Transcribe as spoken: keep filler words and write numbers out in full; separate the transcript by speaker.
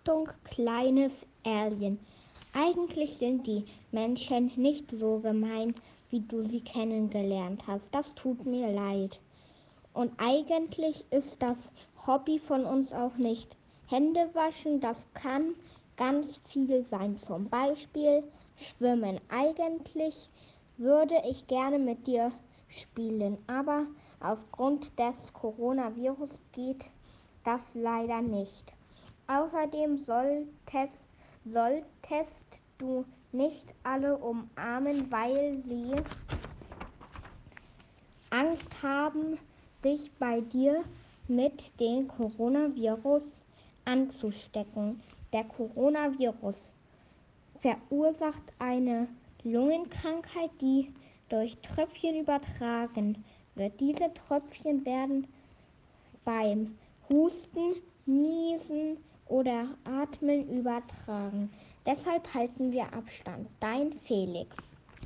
Speaker 1: Achtung, kleines Alien. Eigentlich sind die Menschen nicht so gemein, wie du sie kennengelernt hast. Das tut mir leid. Und eigentlich ist das Hobby von uns auch nicht Hände waschen. Das kann ganz viel sein. Zum Beispiel schwimmen. Eigentlich würde ich gerne mit dir spielen, aber aufgrund des Coronavirus geht das leider nicht. Außerdem solltest, solltest du nicht alle umarmen, weil sie Angst haben, sich bei dir mit dem Coronavirus anzustecken. Der Coronavirus verursacht eine Lungenkrankheit, die durch Tröpfchen übertragen wird. Diese Tröpfchen werden beim Husten, Niesen oder Atmen übertragen. Deshalb halten wir Abstand. Dein Felix.